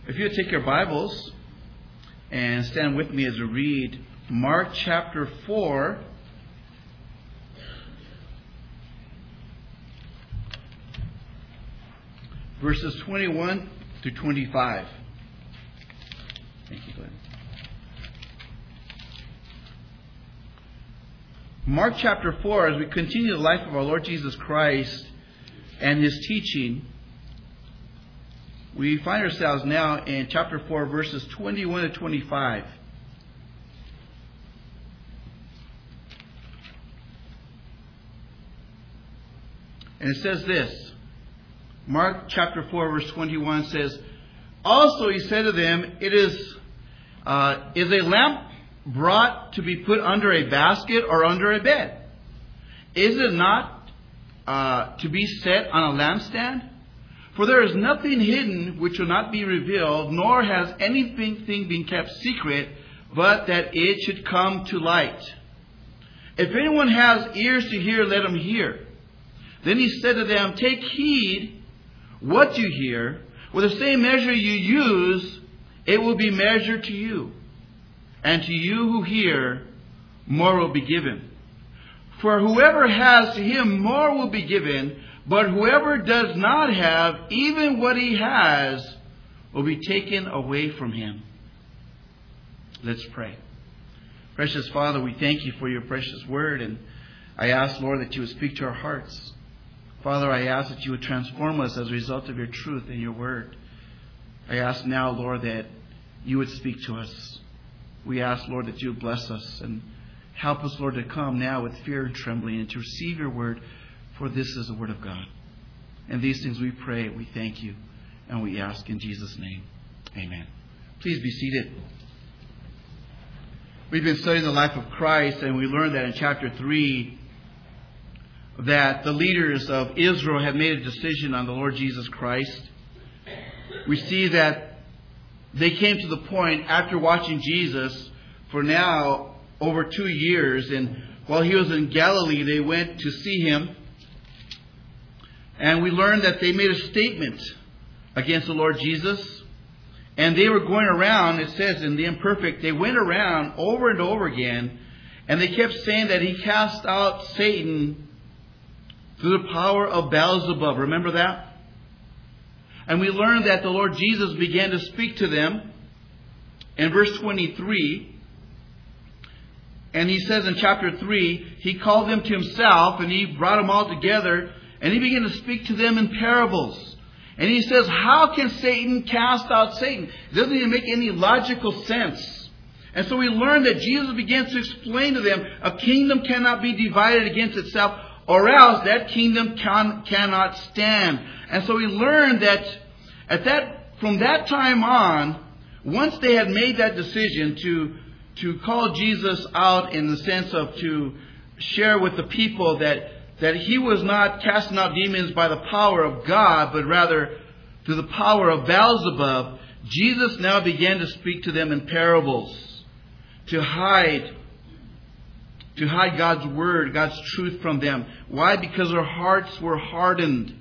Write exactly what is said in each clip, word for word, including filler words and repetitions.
If you would take your Bibles and stand with me as we read Mark chapter four, verses twenty-one to twenty-five. Thank you, Glenn. Mark chapter four, as we continue the life of our Lord Jesus Christ and His teaching, we find ourselves now in chapter four, verses twenty-one to twenty-five. And it says this. Mark chapter four, verse twenty-one says, "Also he said to them, It is, uh, is a lamp brought to be put under a basket or under a bed? Is it not uh, to be set on a lampstand? For there is nothing hidden which will not be revealed, nor has anything been kept secret, but that it should come to light. If anyone has ears to hear, let him hear. Then he said to them, Take heed what you hear. With the same measure you use, it will be measured to you. And to you who hear, more will be given. For whoever has, to him more will be given. But whoever does not have, even what he has, will be taken away from him." Let's pray. Precious Father, we thank you for your precious word. And I ask, Lord, that you would speak to our hearts. Father, I ask that you would transform us as a result of your truth and your word. I ask now, Lord, that you would speak to us. We ask, Lord, that you would bless us and help us, Lord, to come now with fear and trembling and to receive your word, for this is the word of God. And these things we pray, we thank you, and we ask in Jesus' name. Amen. Please be seated. We've been studying the life of Christ, and we learned that in chapter three, that the leaders of Israel had made a decision on the Lord Jesus Christ. We see that they came to the point after watching Jesus for now over two years. And while he was in Galilee, they went to see him. And we learned that they made a statement against the Lord Jesus. And they were going around, it says in the imperfect, they went around over and over again. And they kept saying that he cast out Satan through the power of Beelzebub. Remember that? And we learned that the Lord Jesus began to speak to them in verse twenty-three. And he says in chapter three, he called them to himself and he brought them all together and he began to speak to them in parables. And he says, how can Satan cast out Satan? It doesn't even make any logical sense. And so we learned that Jesus begins to explain to them, a kingdom cannot be divided against itself, or else that kingdom can, cannot stand. And so we learned that at that from that time on, once they had made that decision to, to call Jesus out in the sense of to share with the people that, that he was not casting out demons by the power of God, but rather through the power of Beelzebub, Jesus now began to speak to them in parables, to hide To hide God's word, God's truth from them. Why? Because their hearts were hardened.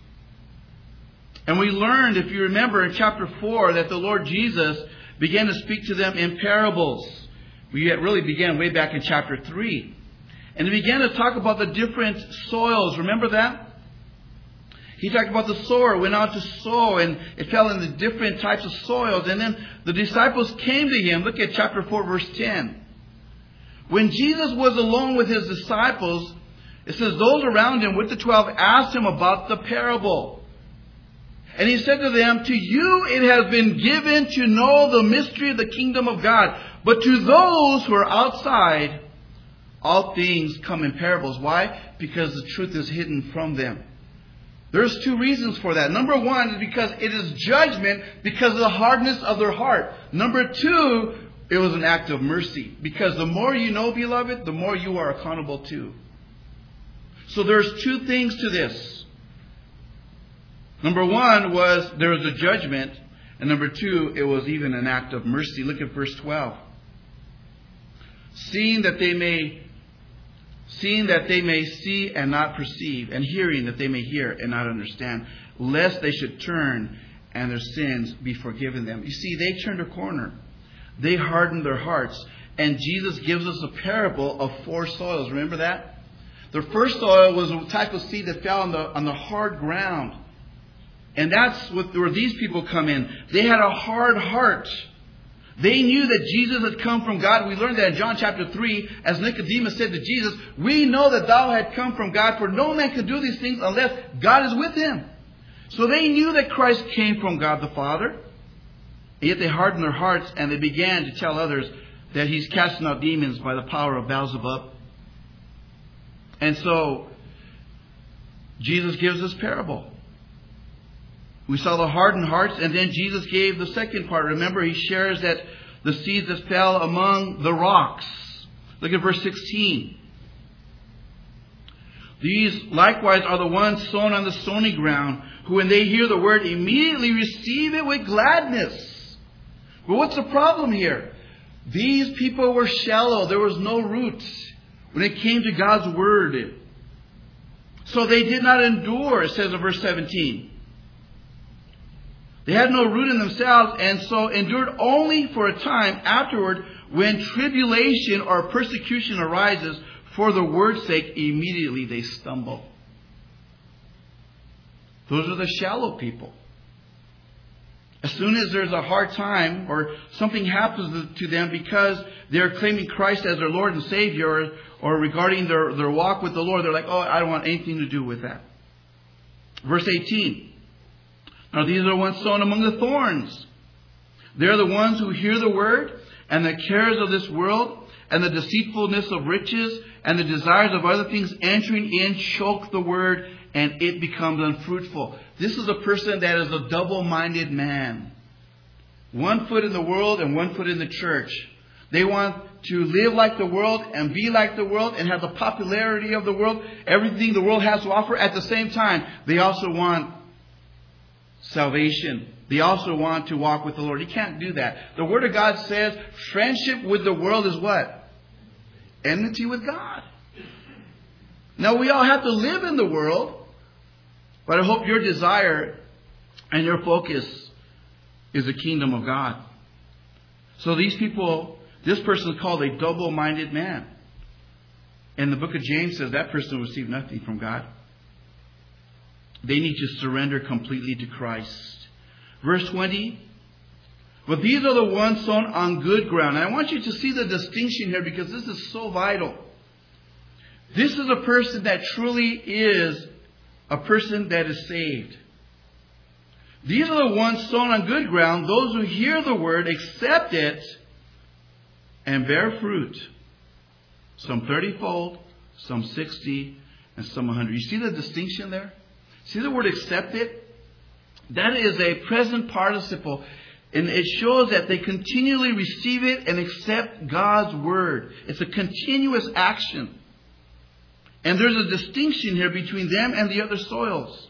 And we learned, if you remember in chapter four, that the Lord Jesus began to speak to them in parables. We really began way back in chapter three. And he began to talk about the different soils. Remember that? He talked about the sower went out to sow and it fell in the different types of soils. And then the disciples came to him. Look at chapter four, verse ten. When Jesus was alone with his disciples, it says those around him with the twelve asked him about the parable. And he said to them, to you it has been given to know the mystery of the kingdom of God. But to those who are outside, all things come in parables. Why? Because the truth is hidden from them. There's two reasons for that. Number one is because it is judgment because of the hardness of their heart. Number two, it was an act of mercy. Because the more you know, beloved, the more you are accountable to. So there's two things to this. Number one was there was a judgment. And number two, it was even an act of mercy. Look at verse twelve. Seeing that they may seeing that they may see and not perceive, and hearing that they may hear and not understand, lest they should turn and their sins be forgiven them. You see, they turned a corner. They hardened their hearts. And Jesus gives us a parable of four soils. Remember that? The first soil was a type of seed that fell on the, on the hard ground. And that's what, where these people come in. They had a hard heart. They knew that Jesus had come from God. We learned that in John chapter three, as Nicodemus said to Jesus, "We know that thou had come from God, for no man can do these things unless God is with him." So they knew that Christ came from God the Father. Yet they hardened their hearts and they began to tell others that he's casting out demons by the power of Beelzebub. And so Jesus gives this parable. We saw the hardened hearts, and then Jesus gave the second part. Remember, he shares that the seeds that fell among the rocks. Look at verse sixteen. These likewise are the ones sown on the stony ground, who when they hear the word immediately receive it with gladness. But what's the problem here? These people were shallow. There was no roots when it came to God's word. So they did not endure, it says in verse seventeen. They had no root in themselves, and so endured only for a time. Afterward, when tribulation or persecution arises for the word's sake, immediately they stumble. Those are the shallow people. As soon as there's a hard time or something happens to them because they're claiming Christ as their Lord and Savior, or, or regarding their, their walk with the Lord, they're like, "Oh, I don't want anything to do with that." Verse eighteen. Now these are the ones sown among the thorns. They're the ones who hear the word, and the cares of this world, and the deceitfulness of riches, and the desires of other things entering in choke the word, and it becomes unfruitful. This is a person that is a double-minded man. One foot in the world and one foot in the church. They want to live like the world and be like the world and have the popularity of the world, everything the world has to offer. At the same time, they also want salvation. They also want to walk with the Lord. You can't do that. The Word of God says friendship with the world is what? Enmity with God. Now we all have to live in the world, but I hope your desire and your focus is the kingdom of God. So these people, this person is called a double-minded man. And the book of James says that person will receive nothing from God. They need to surrender completely to Christ. Verse twenty. But these are the ones sown on good ground. And I want you to see the distinction here, because this is so vital. This is a person that truly is a person that is saved. These are the ones sown on good ground, those who hear the word, accept it, and bear fruit. Some thirty-fold, some sixty, and some one hundred. You see the distinction there? See the word accept it? That is a present participle. And it shows that they continually receive it and accept God's word. It's a continuous action. And there's a distinction here between them and the other soils.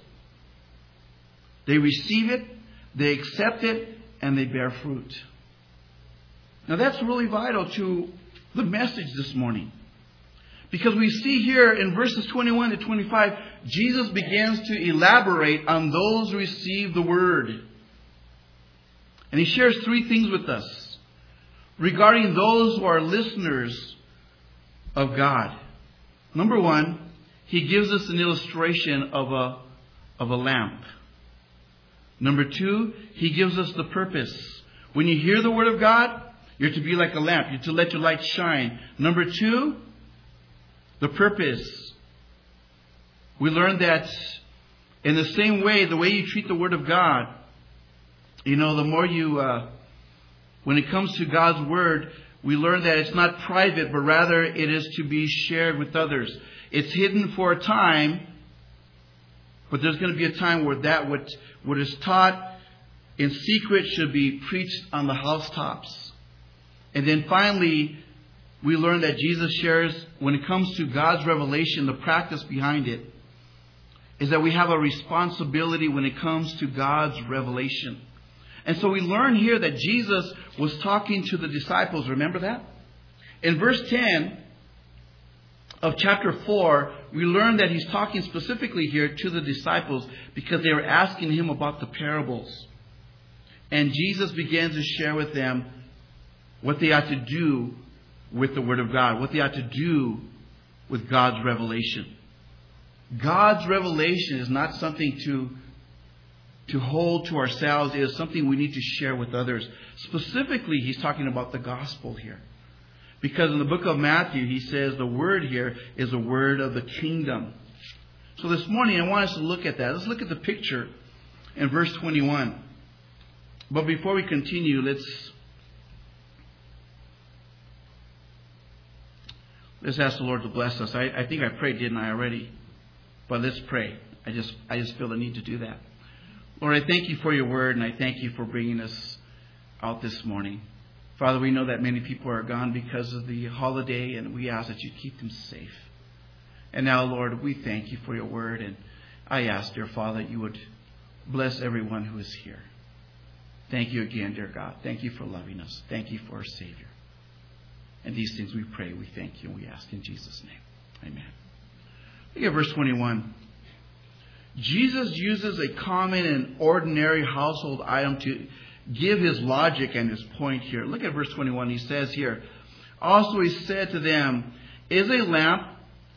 They receive it, they accept it, and they bear fruit. Now that's really vital to the message this morning. Because we see here in verses twenty-one to twenty-five, Jesus begins to elaborate on those who receive the word. And he shares three things with us regarding those who are listeners of God. Number one, he gives us an illustration of a, of a lamp. Number two, he gives us the purpose. When you hear the word of God, you're to be like a lamp. You're to let your light shine. Number two, the purpose. We learned that in the same way, the way you treat the word of God, you know, the more you, uh, when it comes to God's word, we learn that it's not private, but rather it is to be shared with others. It's hidden for a time, but there's going to be a time where that what, what is taught in secret should be preached on the housetops. And then finally, we learn that Jesus shares, when it comes to God's revelation, the practice behind it is that we have a responsibility when it comes to God's revelation. And so we learn here that Jesus was talking to the disciples. Remember that? In verse ten of chapter four, we learn that he's talking specifically here to the disciples because they were asking him about the parables. And Jesus began to share with them what they ought to do with the Word of God, what they ought to do with God's revelation. God's revelation is not something to, to hold to ourselves. It is something we need to share with others. Specifically, he's talking about the gospel here. Because in the book of Matthew, he says the word here is a word of the kingdom. So this morning, I want us to look at that. Let's look at the picture in verse twenty-one. But before we continue, let's let's ask the Lord to bless us. I, I think I prayed, didn't I, already? But let's pray. I just I just feel the need to do that. Lord, I thank you for your word, and I thank you for bringing us out this morning. Father, we know that many people are gone because of the holiday, and we ask that you keep them safe. And now, Lord, we thank you for your word, and I ask, dear Father, that you would bless everyone who is here. Thank you again, dear God. Thank you for loving us. Thank you for our Savior. And these things we pray, we thank you, and we ask in Jesus' name. Amen. Look at verse twenty-one. Jesus uses a common and ordinary household item to give his logic and his point here. Look at verse twenty-one. He says here, also he said to them, is a lamp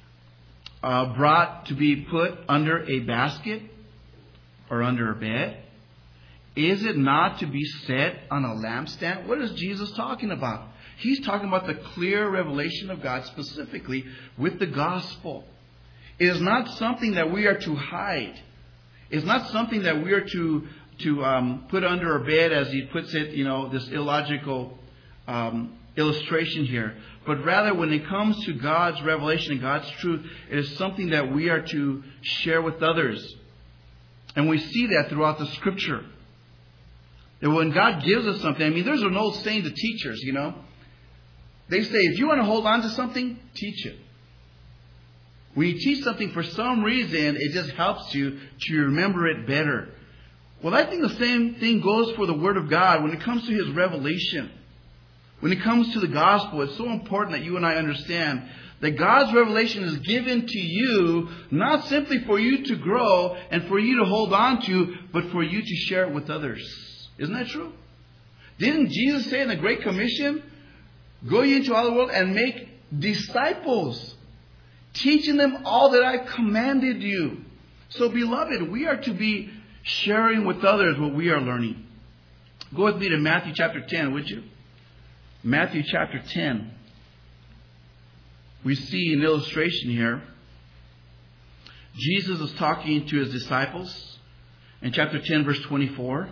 uh, brought to be put under a basket or under a bed? Is it not to be set on a lampstand? What is Jesus talking about? He's talking about the clear revelation of God, specifically with the gospel. It is not something that we are to hide. It's not something that we are to to um, put under a bed, as he puts it, you know, this illogical um, illustration here. But rather, when it comes to God's revelation and God's truth, it is something that we are to share with others. And we see that throughout the Scripture. That when God gives us something, I mean, there's an old saying to teachers, you know. They say, if you want to hold on to something, teach it. When you teach something, for some reason, it just helps you to remember it better. Well, I think the same thing goes for the Word of God when it comes to His revelation. When it comes to the gospel, it's so important that you and I understand that God's revelation is given to you, not simply for you to grow and for you to hold on to, but for you to share it with others. Isn't that true? Didn't Jesus say in the Great Commission, go ye into all the world and make disciples, teaching them all that I commanded you. So, beloved, we are to be sharing with others what we are learning. Go with me to Matthew chapter ten, would you? Matthew chapter ten. We see an illustration here. Jesus is talking to his disciples in chapter ten, verse twenty-four.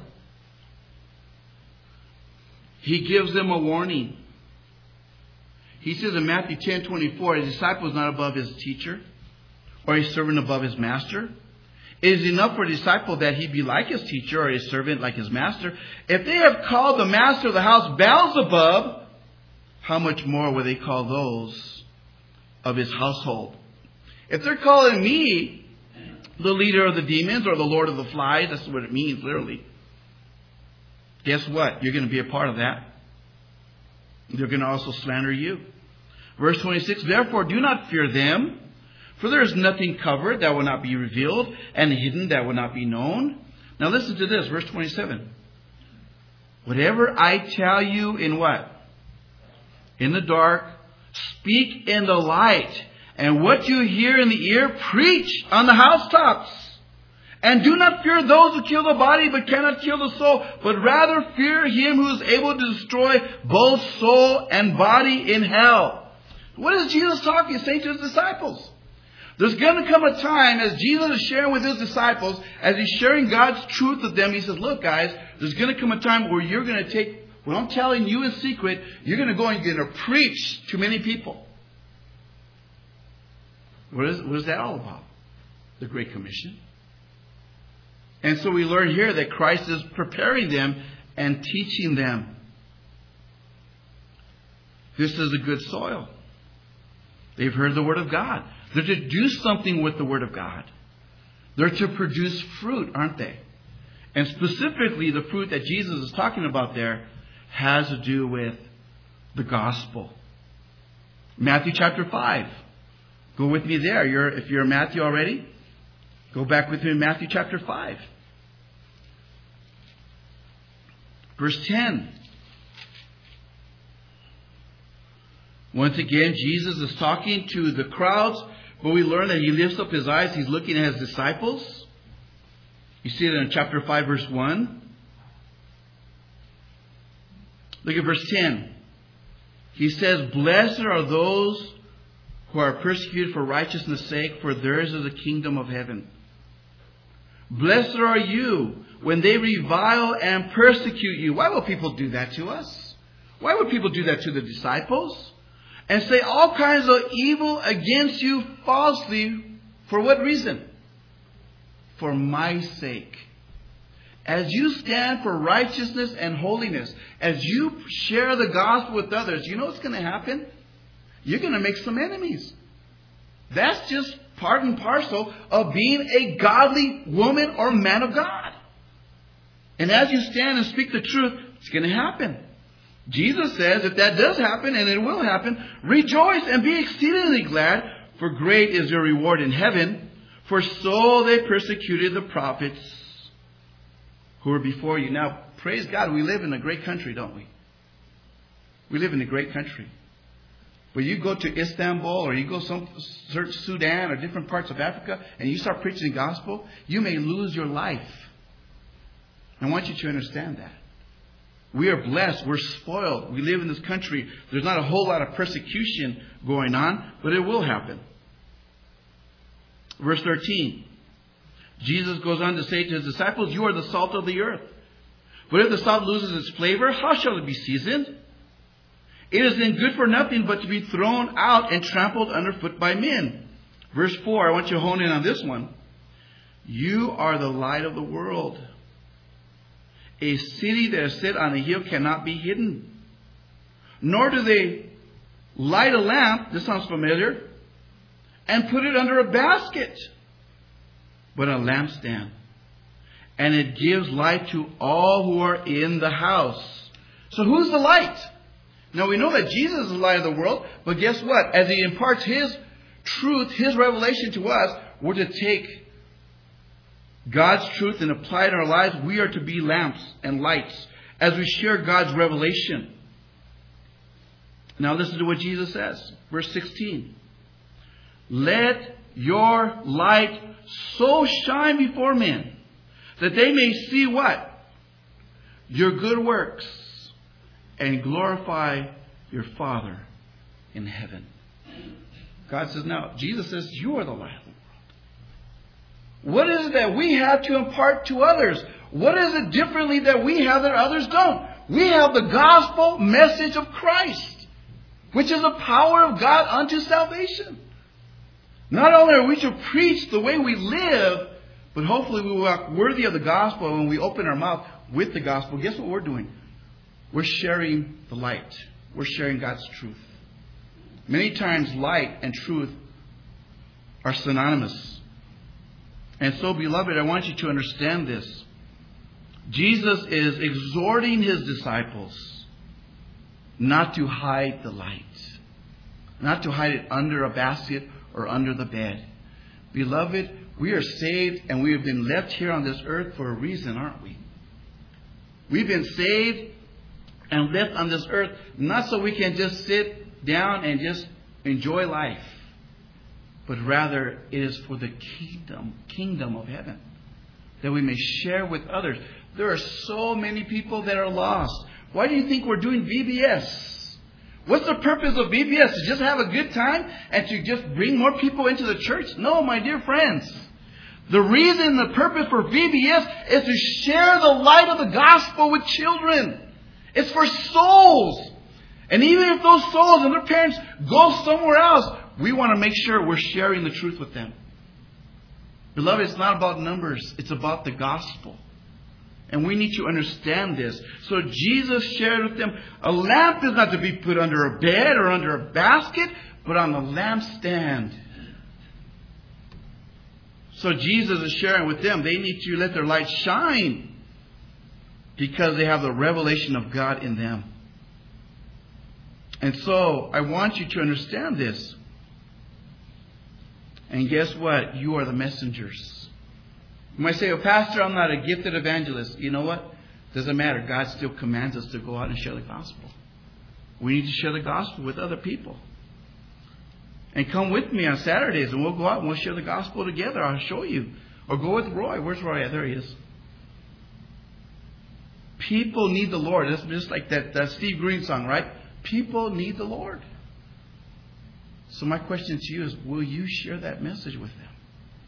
He gives them a warning. He says in Matthew ten, twenty-four, a disciple is not above his teacher, or a servant above his master. It is enough for a disciple that he be like his teacher, or a servant like his master. If they have called the master of the house Beelzebub, how much more will they call those of his household? If they're calling me the leader of the demons or the lord of the flies, that's what it means literally. Guess what? You're going to be a part of that. They're going to also slander you. Verse twenty-six, therefore do not fear them, for there is nothing covered that will not be revealed, and hidden that will not be known. Now listen to this, verse twenty-seven. Whatever I tell you in what? In the dark, speak in the light. And what you hear in the ear, preach on the housetops. And do not fear those who kill the body, but cannot kill the soul, but rather fear him who is able to destroy both soul and body in hell. What is Jesus talking, saying to his disciples? There's going to come a time, as Jesus is sharing with his disciples, as he's sharing God's truth with them, he says, look guys, there's going to come a time where you're going to take what I'm telling you in secret, you're going to go and you're going to preach to many people. What is, what is that all about? The Great Commission. And so we learn here that Christ is preparing them and teaching them. This is a good soil. They've heard the Word of God. They're to do something with the Word of God. They're to produce fruit, aren't they? And specifically, the fruit that Jesus is talking about there has to do with the gospel. Matthew chapter five. Go with me there. You're, if you're in Matthew already, go back with me in Matthew chapter five. Verse ten. Once again, Jesus is talking to the crowds, but we learn that he lifts up his eyes. He's looking at his disciples. You see it in chapter five, verse one. Look at verse ten. He says, "Blessed are those who are persecuted for righteousness' sake, for theirs is the kingdom of heaven. Blessed are you when they revile and persecute you." Why will people do that to us? Why would people do that to the disciples? And say all kinds of evil against you falsely. For what reason? For my sake. As you stand for righteousness and holiness, as you share the gospel with others, you know what's going to happen? You're going to make some enemies. That's just part and parcel of being a godly woman or man of God. And as you stand and speak the truth, it's going to happen. Jesus says if that does happen, and it will happen, rejoice and be exceedingly glad, for great is your reward in heaven. For so they persecuted the prophets who were before you. Now, praise God, we live in a great country, don't we? We live in a great country. But you go to Istanbul or you go some search Sudan or different parts of Africa and you start preaching the gospel, you may lose your life. I want you to understand that. We are blessed. We're spoiled. We live in this country. There's not a whole lot of persecution going on, but it will happen. Verse thirteen. Jesus goes on to say to his disciples, "You are the salt of the earth. But if the salt loses its flavor, how shall it be seasoned? It is then good for nothing but to be thrown out and trampled underfoot by men." Verse four, I want you to hone in on this one. "You are the light of the world. A city that is set on a hill cannot be hidden. Nor do they light a lamp," this sounds familiar, "and put it under a basket, but a lampstand. And it gives light to all who are in the house." So who's the light? Now we know that Jesus is the light of the world, but guess what? As he imparts his truth, his revelation to us, we're to take God's truth and apply it in our lives. We are to be lamps and lights as we share God's revelation. Now listen to what Jesus says. Verse sixteen. "Let your light so shine before men that they may see" what? "Your good works and glorify your Father in heaven." God says, now, Jesus says, you are the light of the world. What is it that we have to impart to others? What is it differently that we have that others don't? We have the gospel message of Christ, which is the power of God unto salvation. Not only are we to preach the way we live, but hopefully we walk worthy of the gospel. When we open our mouth with the gospel, guess what we're doing? We're sharing the light. We're sharing God's truth. Many times light and truth are synonymous. And so, beloved, I want you to understand this. Jesus is exhorting his disciples not to hide the light. Not to hide it under a basket or under the bed. Beloved, we are saved and we have been left here on this earth for a reason, aren't we? We've been saved and left on this earth not so we can just sit down and just enjoy life, but rather it is for the kingdom, kingdom of heaven, that we may share with others. There are so many people that are lost. Why do you think we're doing V B S? What's the purpose of V B S? To just have a good time and to just bring more people into the church? No, my dear friends. The reason, the purpose for V B S is to share the light of the gospel with children. It's for souls. And even if those souls and their parents go somewhere else, we want to make sure we're sharing the truth with them. Beloved, it's not about numbers. It's about the gospel. And we need to understand this. So Jesus shared with them, a lamp is not to be put under a bed or under a basket, but on the lampstand. So Jesus is sharing with them, they need to let their light shine because they have the revelation of God in them. And so I want you to understand this. And guess what? You are the messengers. You might say, "Oh, Pastor, I'm not a gifted evangelist." You know what? Doesn't matter. God still commands us to go out and share the gospel. We need to share the gospel with other people. And come with me on Saturdays and we'll go out and we'll share the gospel together. I'll show you. Or go with Roy. Where's Roy? There he is. People need the Lord. It's just like that, that Steve Green song, right? People need the Lord. So my question to you is, will you share that message with them?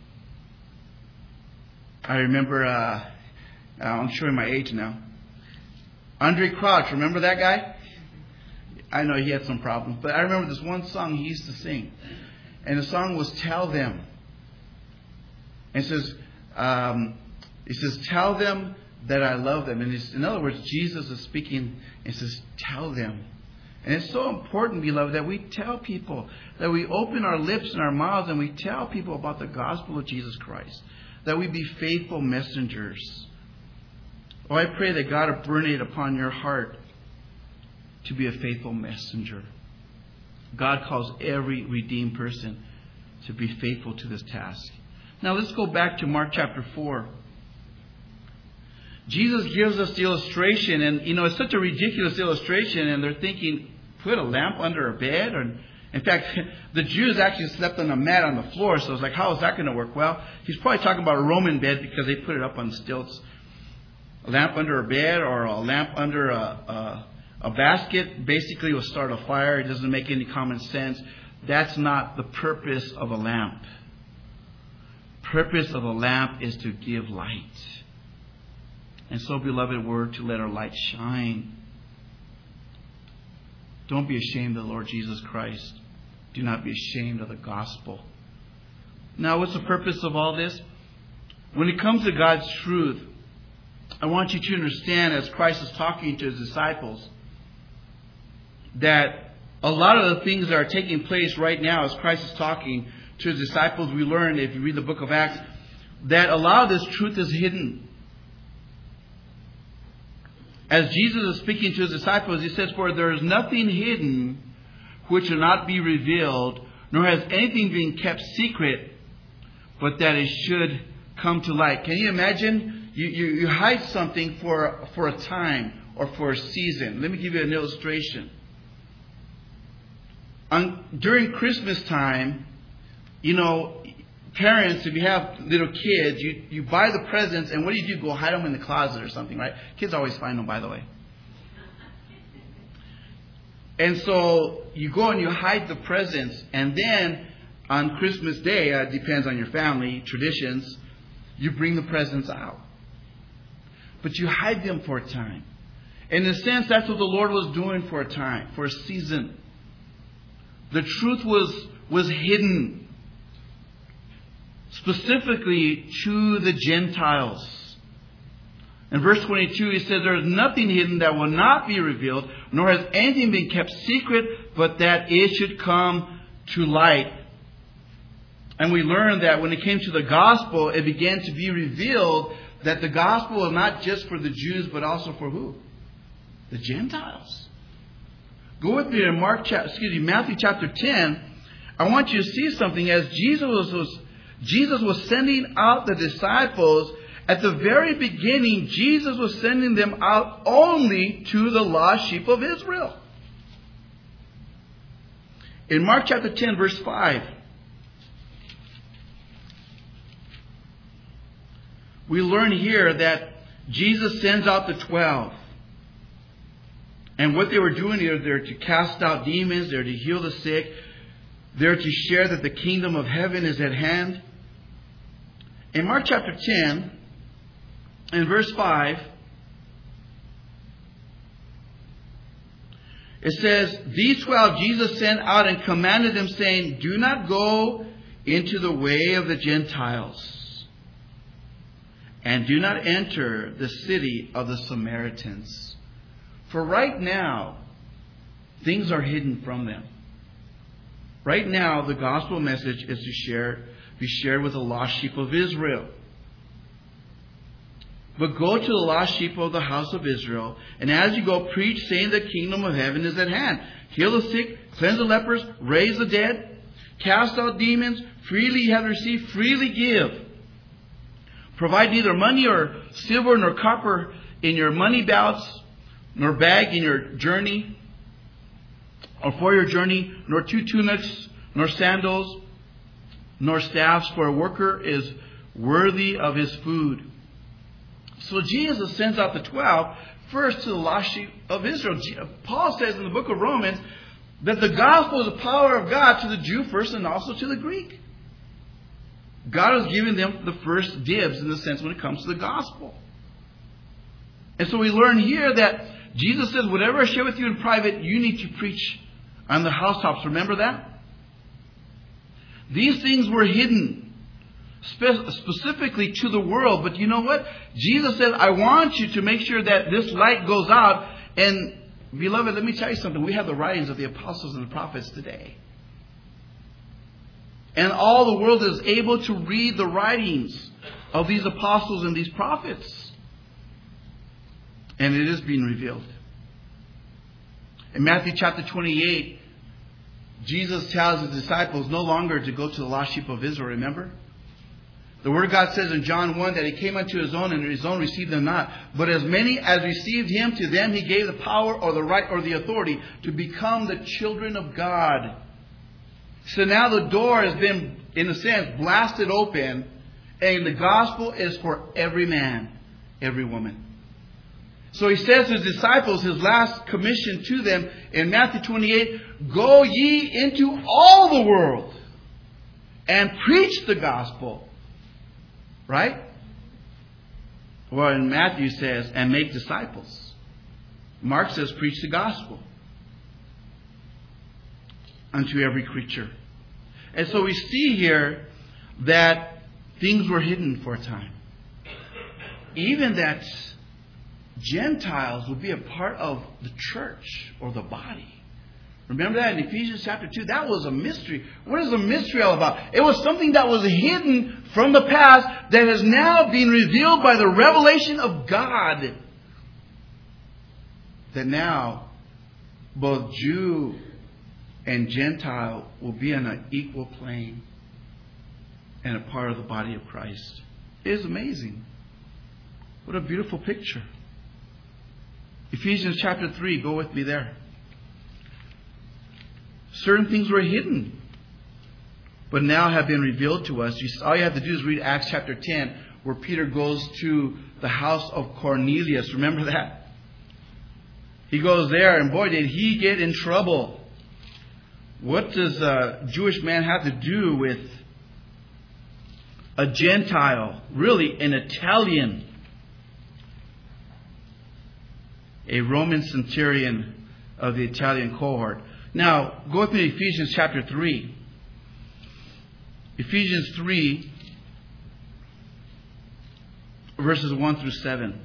I remember, uh, I'm showing my age now. Andre Crouch, remember that guy? I know he had some problems, but I remember this one song he used to sing. And the song was Tell Them. And it says, um, it says, tell them that I love them. And it's, in other words, Jesus is speaking and says, tell them. And it's so important, beloved, that we tell people, that we open our lips and our mouths and we tell people about the gospel of Jesus Christ. That we be faithful messengers. Oh, I pray that God will burn it upon your heart to be a faithful messenger. God calls every redeemed person to be faithful to this task. Now let's go back to Mark chapter four. Jesus gives us the illustration, and you know, it's such a ridiculous illustration, and they're thinking, put a lamp under a bed? Or, in fact, the Jews actually slept on a mat on the floor, so it's like, how is that going to work? Well, he's probably talking about a Roman bed because they put it up on stilts. A lamp under a bed or a lamp under a, a, a basket basically will start a fire. It doesn't make any common sense. That's not the purpose of a lamp. Purpose of a lamp is to give light. And so, beloved, we're to let our light shine. Don't be ashamed of the Lord Jesus Christ. Do not be ashamed of the gospel. Now, what's the purpose of all this? When it comes to God's truth, I want you to understand, as Christ is talking to his disciples, that a lot of the things that are taking place right now, as Christ is talking to his disciples, we learn, if you read the book of Acts, that a lot of this truth is hidden. As Jesus is speaking to his disciples, he says, for there is nothing hidden which will not be revealed, nor has anything been kept secret, but that it should come to light. Can you imagine? You, you, you hide something for, for a time or for a season. Let me give you an illustration. On, during Christmas time, you know, parents, if you have little kids, you, you buy the presents, and what do you do? Go hide them in the closet or something, right? Kids always find them, by the way. And so you go and you hide the presents, and then on Christmas Day, uh, it depends on your family, traditions, you bring the presents out. But you hide them for a time. In a sense, that's what the Lord was doing for a time, for a season. The truth was, was hidden. Specifically to the Gentiles. In verse twenty-two, he says, there is nothing hidden that will not be revealed, nor has anything been kept secret, but that it should come to light. And we learned that when it came to the gospel, it began to be revealed that the gospel is not just for the Jews, but also for who? The Gentiles. Go with me to Mark, excuse me, Matthew chapter ten. I want you to see something. As Jesus was, Jesus was sending out the disciples, at the very beginning, Jesus was sending them out only to the lost sheep of Israel. In Mark chapter ten, verse five, we learn here that Jesus sends out the twelve. And what they were doing here, they're to cast out demons, they're to heal the sick, they're to share that the kingdom of heaven is at hand. In Mark chapter ten, in verse five, it says, these twelve Jesus sent out and commanded them, saying, do not go into the way of the Gentiles, and do not enter the city of the Samaritans. For right now, things are hidden from them. Right now, the gospel message is to share, be shared with the lost sheep of Israel. But go to the lost sheep of the house of Israel, and as you go, preach, saying the kingdom of heaven is at hand. Heal the sick, cleanse the lepers, raise the dead, cast out demons, freely you have received, freely give. Provide neither money or silver nor copper in your money belts, nor bag in your journey, or for your journey, nor two tunics, nor sandals, nor staffs, for a worker is worthy of his food. So Jesus sends out the twelve first to the lost sheep of Israel. Paul says in the book of Romans that the gospel is the power of God to the Jew first and also to the Greek. God has given them the first dibs in the sense when it comes to the gospel. And so we learn here that Jesus says, whatever I share with you in private, you need to preach on the housetops. Remember that? These things were hidden spe- specifically to the world. But you know what? Jesus said, I want you to make sure that this light goes out. And beloved, let me tell you something. We have the writings of the apostles and the prophets today. And all the world is able to read the writings of these apostles and these prophets. And it is being revealed. In Matthew chapter twenty-eight, Jesus tells his disciples no longer to go to the lost sheep of Israel, remember? The Word of God says in John one that He came unto His own and His own received Him not. But as many as received Him, to them He gave the power or the right or the authority to become the children of God. So now the door has been, in a sense, blasted open, and the gospel is for every man, every woman. So He says to His disciples, His last commission to them in Matthew twenty-eight, go ye into all the world and preach the gospel. Right? Well, in Matthew says, and make disciples. Mark says, preach the gospel unto every creature. And so we see here that things were hidden for a time. Even that Gentiles would be a part of the church or the body. Remember that in Ephesians chapter two? That was a mystery. What is a mystery all about? It was something that was hidden from the past that has now been revealed by the revelation of God. That now both Jew and Gentile will be on an equal plane and a part of the body of Christ. It is amazing. What a beautiful picture. Ephesians chapter three, go with me there. Certain things were hidden, but now have been revealed to us. You, all you have to do is read Acts chapter ten, where Peter goes to the house of Cornelius. Remember that? He goes there, and boy, did he get in trouble. What does a Jewish man have to do with a Gentile? Really, an Italian. A Roman centurion of the Italian cohort. Now, go with me to Ephesians chapter three. Ephesians three, verses one through seven.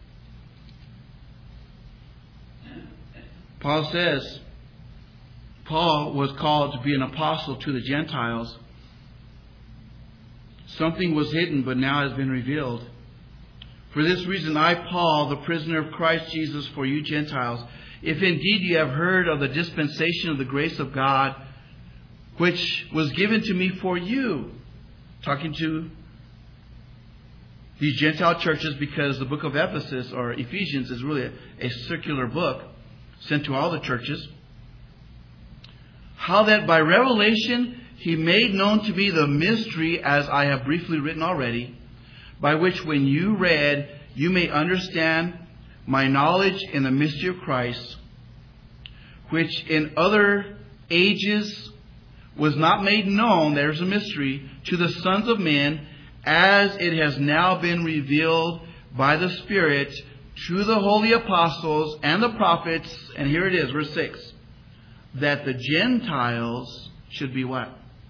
Paul says, Paul was called to be an apostle to the Gentiles. Something was hidden, but now has been revealed. For this reason, I, Paul, the prisoner of Christ Jesus, for you Gentiles, if indeed you have heard of the dispensation of the grace of God, which was given to me for you, talking to these Gentile churches, because the book of Ephesus or Ephesians is really a, a circular book sent to all the churches, how that by revelation He made known to me the mystery, as I have briefly written already, by which when you read, you may understand my knowledge in the mystery of Christ, which in other ages was not made known, there's a mystery, to the sons of men, as it has now been revealed by the Spirit to the holy apostles and the prophets, and here it is, verse six, that the Gentiles should be what?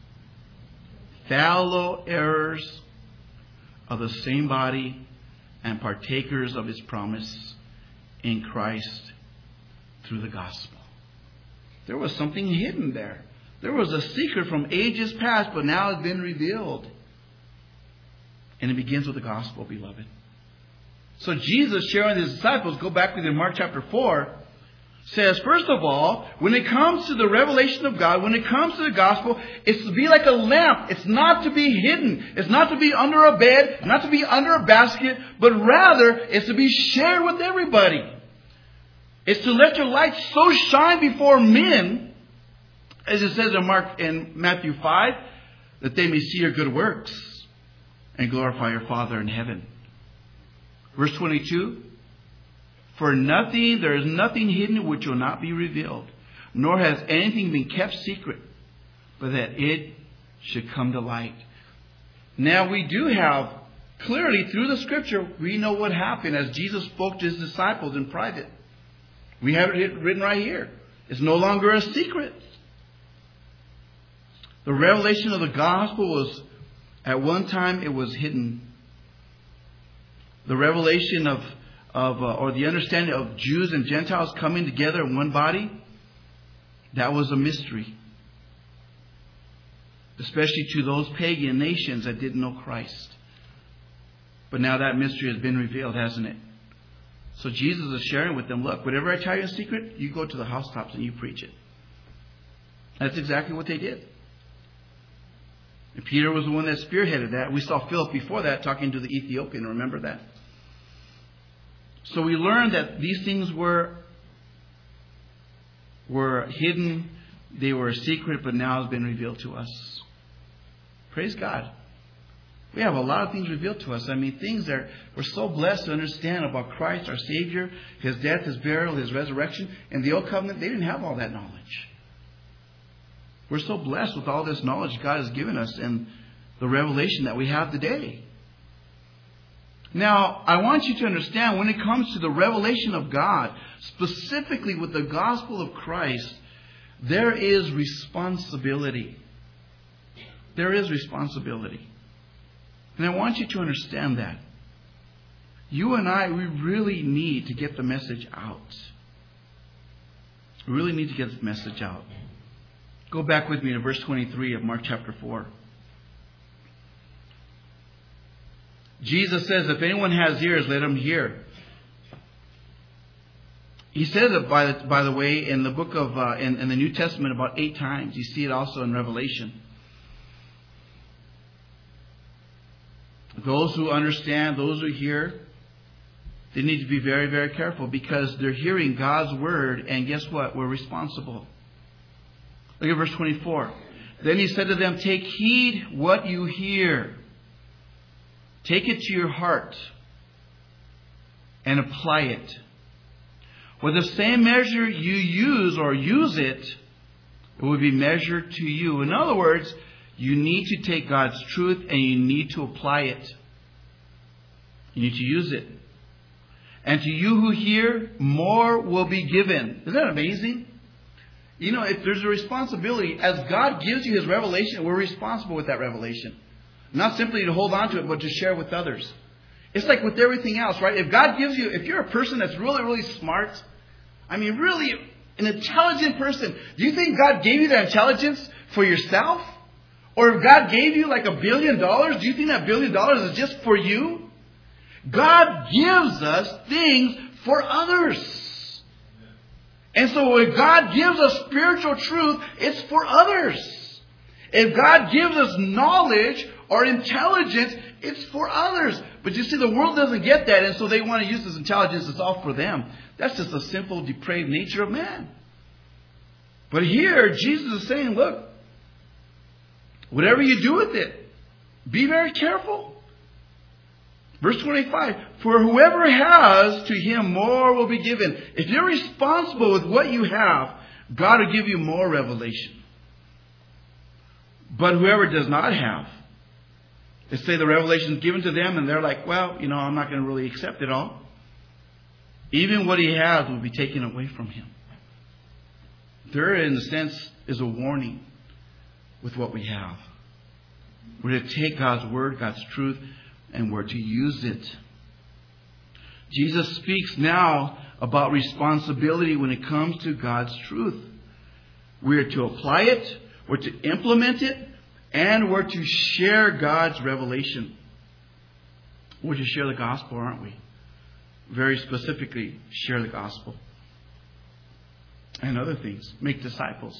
Fellow heirs of the same body and partakers of His promise in Christ through the gospel. There was something hidden there. There was a secret from ages past, but now has been revealed. And it begins with the gospel, beloved. So Jesus sharing with His disciples, go back with Mark chapter four, says, first of all, when it comes to the revelation of God, when it comes to the gospel, it's to be like a lamp. It's not to be hidden. It's not to be under a bed, not to be under a basket, but rather it's to be shared with everybody. It's to let your light so shine before men, as it says in Mark in Matthew five, that they may see your good works and glorify your Father in heaven. Verse twenty-two, for nothing, there is nothing hidden which will not be revealed, nor has anything been kept secret, but that it should come to light. Now we do have, clearly through the scripture, we know what happened as Jesus spoke to his disciples in private. We have it written right here. It's no longer a secret. The revelation of the gospel was, at one time, it was hidden. The revelation of, of uh, or the understanding of Jews and Gentiles coming together in one body, that was a mystery. Especially to those pagan nations that didn't know Christ. But now that mystery has been revealed, hasn't it? So Jesus is sharing with them, look, whatever I tell you in secret, you go to the housetops and you preach it. That's exactly what they did. And Peter was the one that spearheaded that. We saw Philip before that talking to the Ethiopian. Remember that? So we learned that these things were, were hidden. They were a secret, but now has been revealed to us. Praise God. We have a lot of things revealed to us. I mean, things that we're so blessed to understand about Christ, our Savior, His death, His burial, His resurrection. In the Old Covenant, they didn't have all that knowledge. We're so blessed with all this knowledge God has given us and the revelation that we have today. Now, I want you to understand when it comes to the revelation of God, specifically with the gospel of Christ, there is responsibility. There is responsibility. And I want you to understand that. You and I, we really need to get the message out. We really need to get the message out. Go back with me to verse twenty-three of Mark chapter four. Jesus says, if anyone has ears, let him hear. He says it, by the, by the way, in the book of, uh, in, in the New Testament about eight times. You see it also in Revelation. Those who understand, those who hear, they need to be very, very careful because they're hearing God's word, and guess what? We're responsible. Look at verse twenty-four. Then he said to them, take heed what you hear. Take it to your heart and apply it. With the same measure you use or use it, it will be measured to you. In other words, you need to take God's truth and you need to apply it. You need to use it. And to you who hear, more will be given. Isn't that amazing? You know, if there's a responsibility, as God gives you His revelation, we're responsible with that revelation. Not simply to hold on to it, but to share with others. It's like with everything else, right? If God gives you, if you're a person that's really, really smart, I mean, really an intelligent person, do you think God gave you that intelligence for yourself? Or if God gave you like a billion dollars, do you think that billion dollars is just for you? God gives us things for others. And so if God gives us spiritual truth, it's for others. If God gives us knowledge or intelligence, it's for others. But you see, the world doesn't get that, and so they want to use this intelligence. It's all for them. That's just a simple, depraved nature of man. But here, Jesus is saying, look, whatever you do with it, be very careful. Verse twenty-five, for whoever has, to him more will be given. If you're responsible with what you have, God will give you more revelation. But whoever does not have, they say the revelation is given to them and they're like, well, you know, I'm not going to really accept it all. Even what he has will be taken away from him. There, in a sense, is a warning with what we have. We're to take God's word, God's truth, and we're to use it. Jesus speaks now about responsibility when it comes to God's truth. We're to apply it, we're to implement it, and we're to share God's revelation. We're to share the gospel, aren't we? Very specifically, share the gospel. and other things. Make disciples.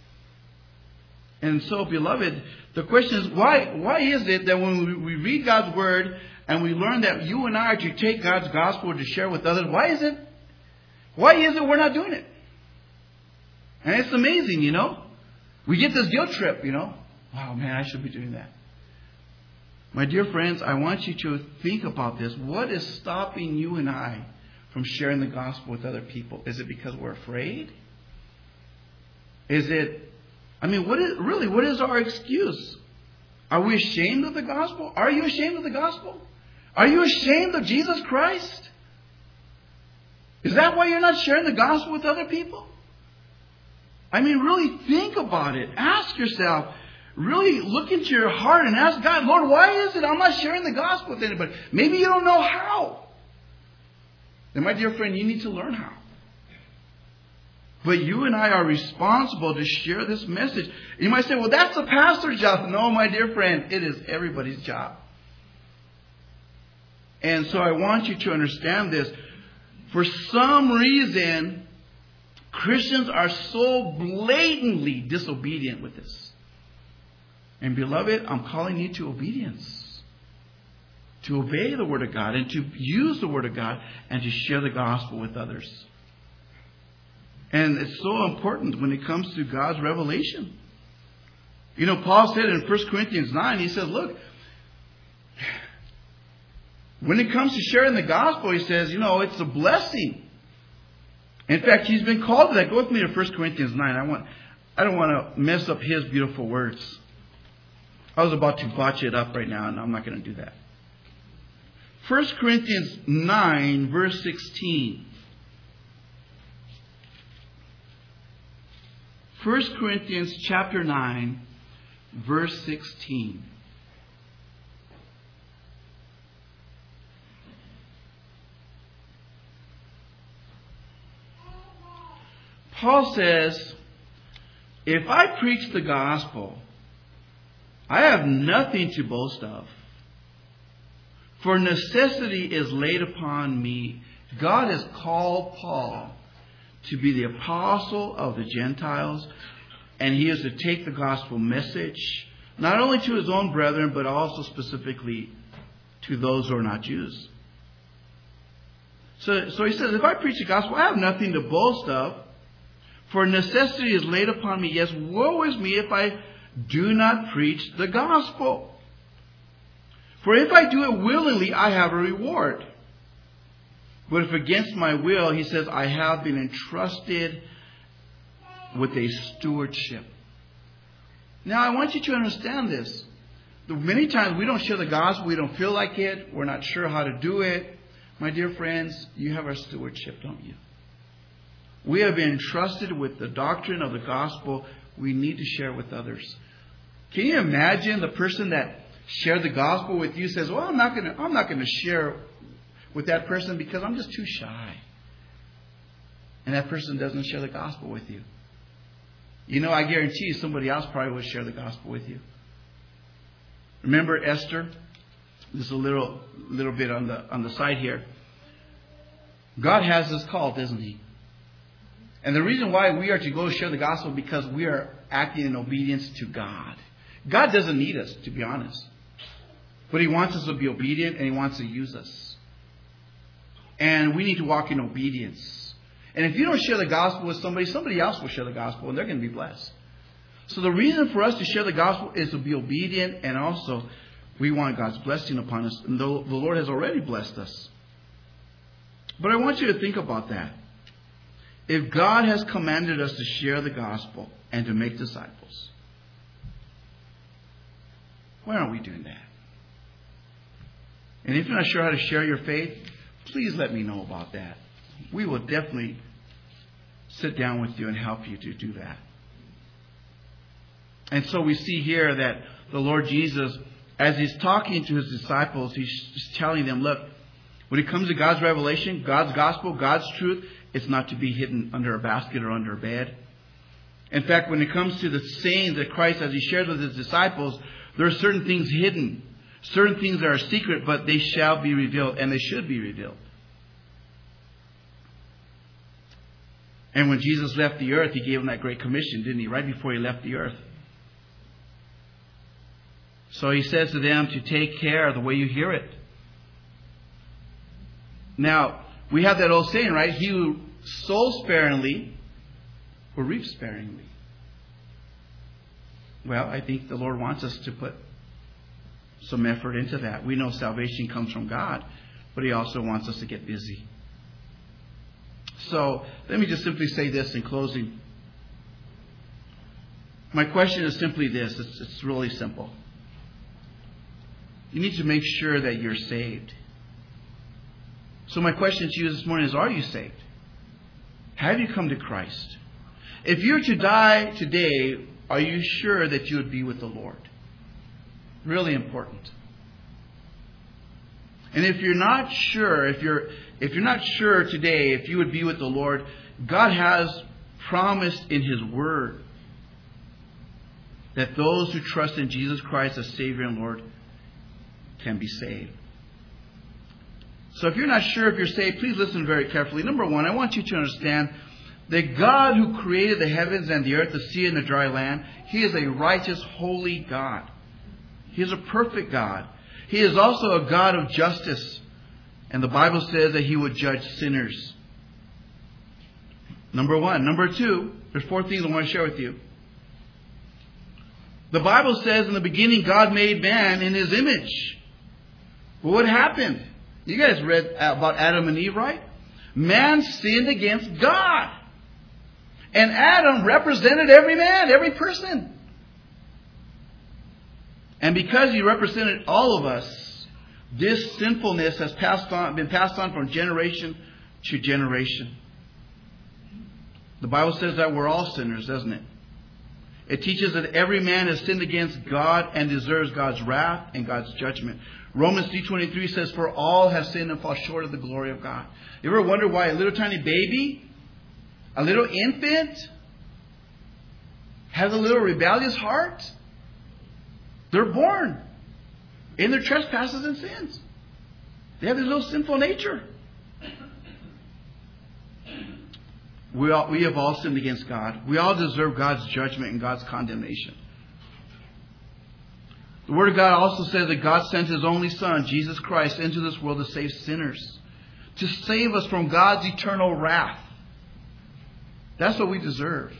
And so, beloved, the question is, why, why is it that when we read God's Word and we learn that you and I are to take God's gospel to share with others, why is it, why is it we're not doing it? And it's amazing, you know. We get this guilt trip, you know. Wow, man, I should be doing that. My dear friends, I want you to think about this. What is stopping you and I from sharing the gospel with other people? Is it because we're afraid? Is it, I mean, what is, really, what is our excuse? Are we ashamed of the gospel? Are you ashamed of the gospel? Are you ashamed of Jesus Christ? Is that why you're not sharing the gospel with other people? I mean, really think about it. Ask yourself, really look into your heart and ask God, Lord, why is it I'm not sharing the gospel with anybody? Maybe you don't know how. Then, my dear friend, you need to learn how. But you and I are responsible to share this message. You might say, well, that's the pastor's job. No, my dear friend, it is everybody's job. And so I want you to understand this. For some reason, Christians are so blatantly disobedient with this. And beloved, I'm calling you to obedience. To obey the Word of God and to use the Word of God and to share the gospel with others. And it's so important when it comes to God's revelation. You know, Paul said in First Corinthians nine, he says, look, when it comes to sharing the gospel, he says, you know, it's a blessing. In fact, he's been called to that. Go with me to First Corinthians nine. I want, I don't want to mess up his beautiful words. I was about to botch it up right now, and I'm not going to do that. First Corinthians nine, verse sixteen. First Corinthians chapter nine, verse sixteen. Paul says, if I preach the gospel, I have nothing to boast of. For necessity is laid upon me. God has called Paul to be the apostle of the Gentiles, and he is to take the gospel message, not only to his own brethren, but also specifically to those who are not Jews. So, so he says, if I preach the gospel, I have nothing to boast of. For necessity is laid upon me. Yes, woe is me if I do not preach the gospel. For if I do it willingly, I have a reward. But if against my will, he says, I have been entrusted with a stewardship. Now, I want you to understand this. Many times we don't share the gospel. We don't feel like it. We're not sure how to do it. My dear friends, you have our stewardship, don't you? We have been entrusted with the doctrine of the gospel. We need to share with others. Can you imagine the person that shared the gospel with you says, well, I'm not going to, I'm not going to share with that person because I'm just too shy. And that person doesn't share the gospel with you. You know, I guarantee you somebody else probably will share the gospel with you. Remember Esther? This is a little, little bit on the, on the side here. God has us called, doesn't he? And the reason why we are to go share the gospel is because we are acting in obedience to God. God doesn't need us, to be honest. But he wants us to be obedient and he wants to use us. And we need to walk in obedience. And if you don't share the gospel with somebody, somebody else will share the gospel and they're going to be blessed. So the reason for us to share the gospel is to be obedient, and also we want God's blessing upon us. And the, the Lord has already blessed us. But I want you to think about that. If God has commanded us to share the gospel and to make disciples, why aren't we doing that? And if you're not sure how to share your faith, please let me know about that. We will definitely sit down with you and help you to do that. And so we see here that the Lord Jesus, as he's talking to his disciples, he's just telling them, look, when it comes to God's revelation, God's gospel, God's truth, it's not to be hidden under a basket or under a bed. In fact, when it comes to the sayings that Christ, as he shared with his disciples, there are certain things hidden. Certain things that are secret, but they shall be revealed, and they should be revealed. And when Jesus left the earth, He gave them that great commission, didn't He? Right before He left the earth. So He says to them to take care of the way you hear it. Now, we have that old saying, right? He who sows sparingly will reap sparingly. Well, I think the Lord wants us to put some effort into that. We know salvation comes from God, but He also wants us to get busy. So, let me just simply say this in closing. My question is simply this. It's, it's really simple. You need to make sure that you're saved. So my question to you this morning is, are you saved? Have you come to Christ? If you're to die today, are you sure that you would be with the Lord? Really important. And if you're not sure, if you're if you're not sure today if you would be with the Lord, God has promised in His Word that those who trust in Jesus Christ as Savior and Lord can be saved. So if you're not sure if you're saved, please listen very carefully. Number one, I want you to understand that God who created the heavens and the earth, the sea and the dry land, He is a righteous, holy God. He is a perfect God. He is also a God of justice. And the Bible says that He would judge sinners. Number one. Number two, there's four things I want to share with you. The Bible says in the beginning, God made man in His image. Well, what happened? You guys read about Adam and Eve, right? Man sinned against God. And Adam represented every man, every person. And because he represented all of us, this sinfulness has passed on, been passed on from generation to generation. The Bible says that we're all sinners, doesn't it? It teaches that every man has sinned against God and deserves God's wrath and God's judgment. Romans three twenty-three says, for all have sinned and fall short of the glory of God. You ever wonder why a little tiny baby, a little infant, has a little rebellious heart? They're born in their trespasses and sins. They have this little sinful nature. We all, we have all sinned against God. We all deserve God's judgment and God's condemnation. The Word of God also says that God sent His only Son, Jesus Christ, into this world to save sinners. To save us from God's eternal wrath. That's what we deserve.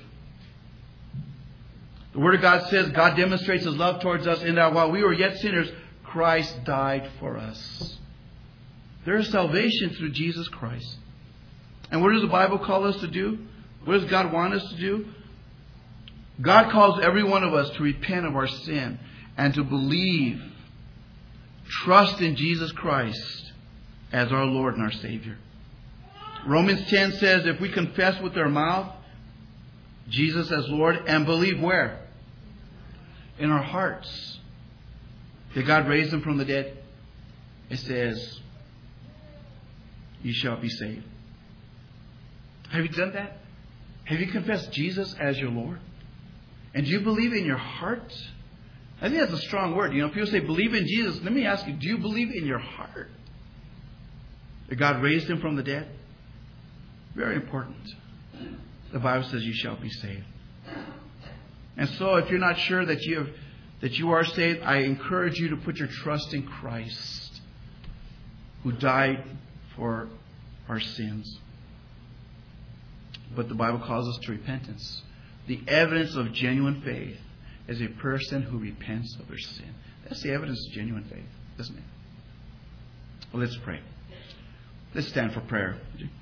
The Word of God says God demonstrates His love towards us in that while we were yet sinners, Christ died for us. There is salvation through Jesus Christ. And what does the Bible call us to do? What does God want us to do? God calls every one of us to repent of our sin and to believe, trust in Jesus Christ as our Lord and our Savior. Romans ten says if we confess with our mouth Jesus as Lord and believe where? In our hearts that God raised Him from the dead, it says, you shall be saved. Have you done that? Have you confessed Jesus as your Lord? And do you believe in your heart? I think that's a strong word. You know, people say believe in Jesus. Let me ask you, do you believe in your heart that God raised Him from the dead? Very important. The Bible says you shall be saved. And so if you're not sure that you have, that you are saved, I encourage you to put your trust in Christ, who died for our sins. But the Bible calls us to repentance. The evidence of genuine faith is a person who repents of their sin. That's the evidence of genuine faith, isn't it? Well, let's pray. Let's stand for prayer.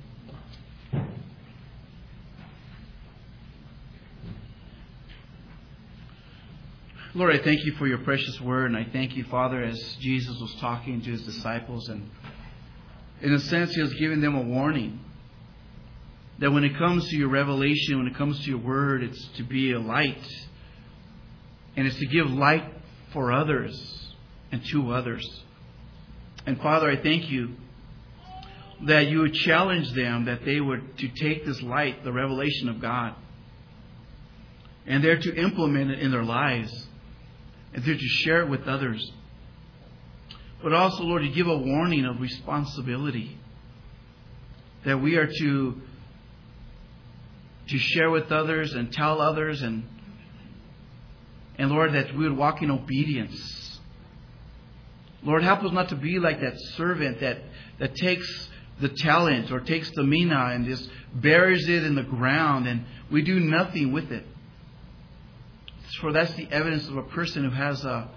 Lord, I thank You for Your precious word, and I thank You, Father, as Jesus was talking to His disciples, and in a sense He was giving them a warning that when it comes to Your revelation, when it comes to Your word, it's to be a light, and it's to give light for others and to others. And Father, I thank You that You would challenge them, that they would to take this light, the revelation of God, and they're to implement it in their lives. And they're to share it with others. But also, Lord, You give a warning of responsibility. That we are to to share with others and tell others. And, and Lord, that we would walk in obedience. Lord, help us not to be like that servant that, that takes the talent or takes the mina and just buries it in the ground and we do nothing with it. For that's the evidence of a person who has a,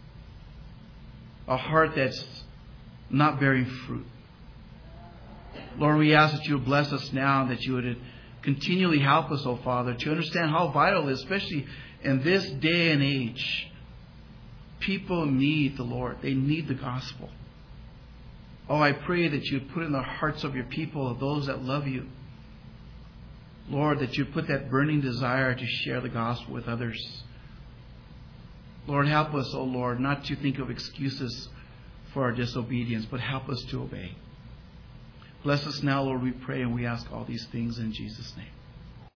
a heart that's not bearing fruit. Lord, we ask that you would bless us now, that you would continually help us, oh Father, to understand how vital it is, especially in this day and age. People need the Lord. They need the gospel. Oh, I pray that you would put in the hearts of your people, of those that love you, Lord, that you put that burning desire to share the gospel with others. Lord, help us, oh Lord, not to think of excuses for our disobedience, but help us to obey. Bless us now, Lord, we pray, and we ask all these things in Jesus' name.